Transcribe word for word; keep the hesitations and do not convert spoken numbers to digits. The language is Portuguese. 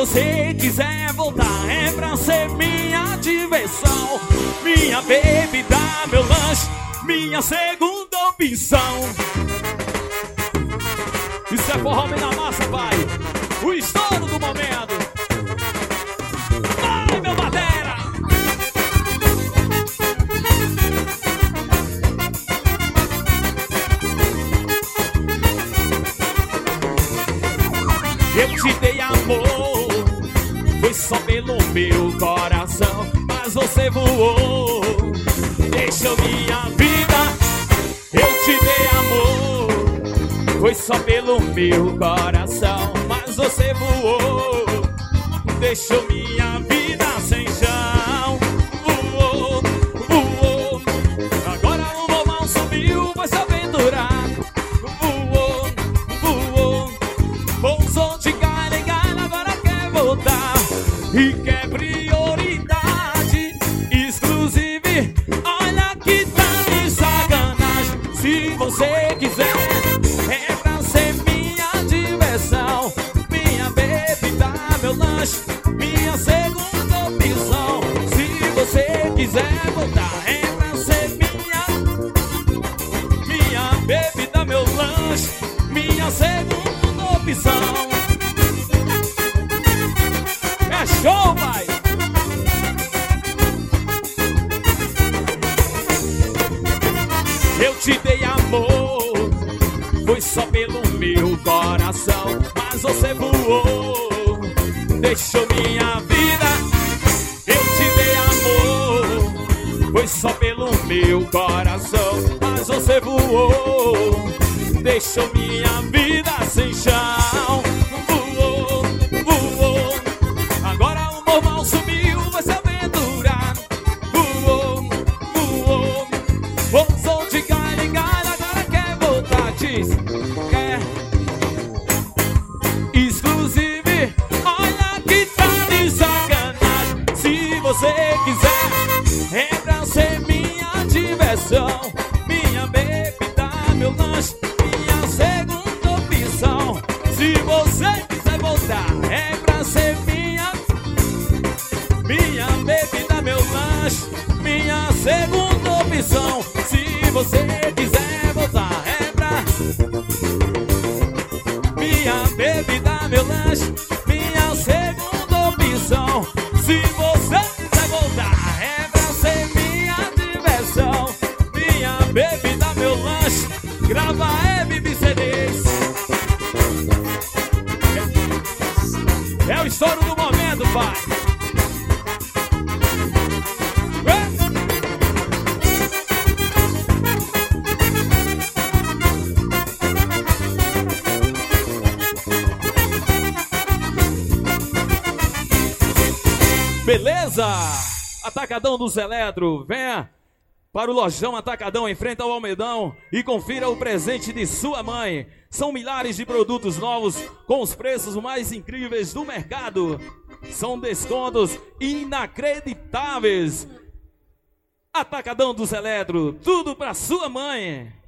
você quiser voltar, é pra ser minha diversão. Minha bebida, meu lanche, minha segunda opção. Isso é forró na massa, pai. O estouro do momento. Vai, meu batera! Eu te dei amor, foi só pelo meu coração, mas você voou, deixou minha vida. Eu te dei amor, foi só pelo meu coração, mas você voou, deixou minha vida sem chão. Voou, voou, agora o normal subiu, vai se aventurar. Voou, voou, pousou de galho em galho, agora quer voltar. E quer prioridade exclusiva, olha que tá de sacanagem. Se você quiser, é pra ser minha diversão. Minha bebida, meu lanche, minha segunda opção. Se você quiser voltar, é pra ser minha, minha bebida, meu lanche, minha segunda opção. É show, pai! Eu te dei amor, foi só pelo meu coração, mas você voou, deixou minha vida. Eu te dei amor, foi só pelo meu coração, mas você voou, deixou minha vida sem chão. Voou, voou, agora o normal sumiu, vai se aventurar. Voou, voou, pousou de galho em galho, agora quer voltar. Diz, quer exclusive, olha que tá de sacanagem. Se você quiser, é pra ser minha diversão. Minha bebida, meu lanche, minha segunda opção. Se você quiser voltar, é pra ser minha, minha bebida, meu lanche, minha segunda opção. Se você quiser voltar, é pra minha bebida, meu lanche, minha segunda opção. Se você quiser voltar, é pra ser minha diversão. Minha bebida, meu lanche, grava M B C Ds. É o estouro do momento, pai. Beleza? Atacadão dos Eletro, venha para o lojão Atacadão em frente ao Almedão e confira o presente de sua mãe. São milhares de produtos novos com os preços mais incríveis do mercado. São descontos inacreditáveis. Atacadão dos Eletro, tudo para sua mãe.